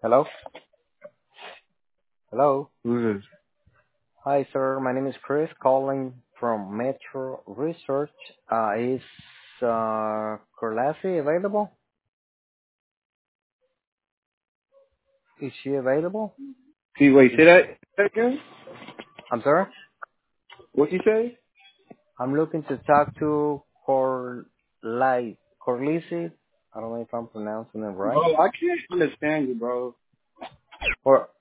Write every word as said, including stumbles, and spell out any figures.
Hello? Hello? Who's this? Hi, sir. My name is Chris, calling from Metro Research. Uh, is uh, Corlasi available? Is she available? See, wait, Is say that say that again. I'm sorry? What you say? I'm looking to talk to Corlai Corlisi. I don't know if I'm pronouncing it right. Bro, I can't understand you, bro. Or